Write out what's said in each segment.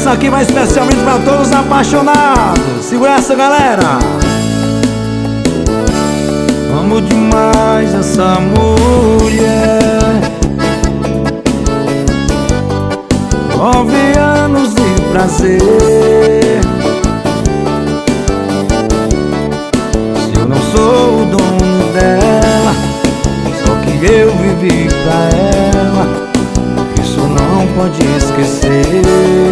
Essa aqui vai especialmente para todos os apaixonados. Segura essa, galera. Amo demais essa mulher. 9 anos de prazer. Se eu não sou o dono dela, só que eu vivi pra ela, isso não pode esquecer.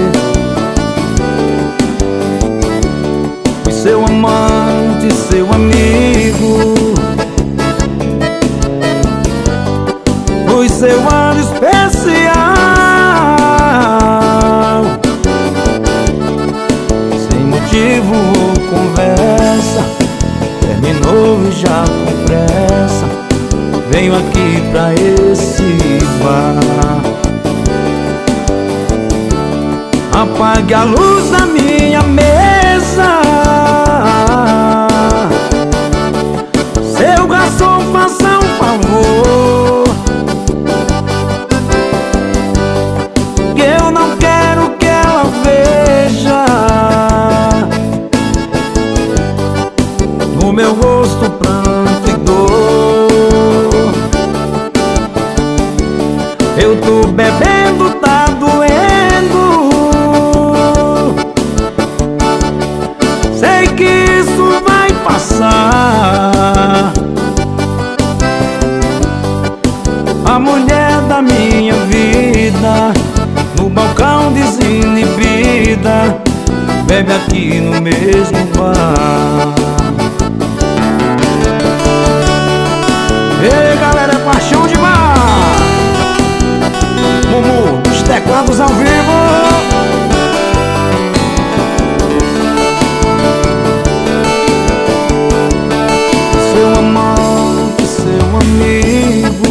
Fui seu amante, seu amigo, fui seu ano especial. Sem motivo ou conversa, terminou e já com pressa venho aqui pra esse bar. Apague a luz da minha mesa, seu garçom, faça um favor, que eu não quero que ela veja no meu rosto pranto e dor. Eu tô bebendo, tá doendo, sei que isso vai passar. A mulher da minha vida, no balcão desinibida, bebe aqui no mesmo bar. Ei, galera, é paixão demais. Mumu, os teclados ao vivo. Seu amante, seu amigo,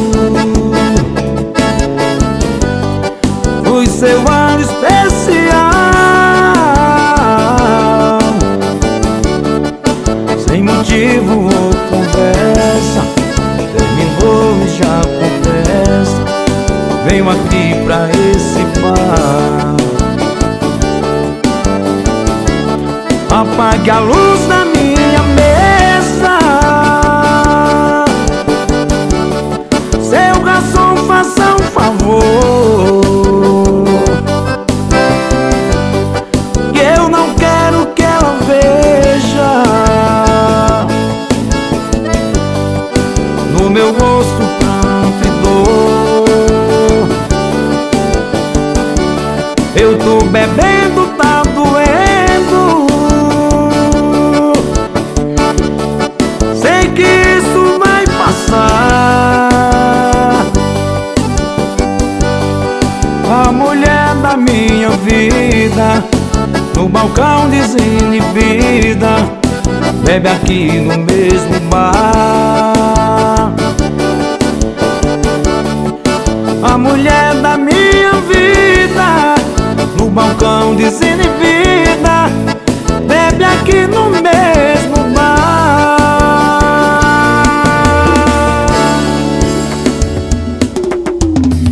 fui seu ano especial. Sem motivo ou conversa, terminou e já com pressa venho aqui pra esse bar. Apague a luz da minha mesa, seu garçom, faça um favor, que eu não quero que ela veja no meu rosto pranto e dor. Eu tô bebendo, tá doendo, sei que isso vai passar. A mulher da minha vida, no balcão desinibida, bebe aqui no mesmo bar. A mulher da minha vida, no balcão desinibida, bebe aqui no mesmo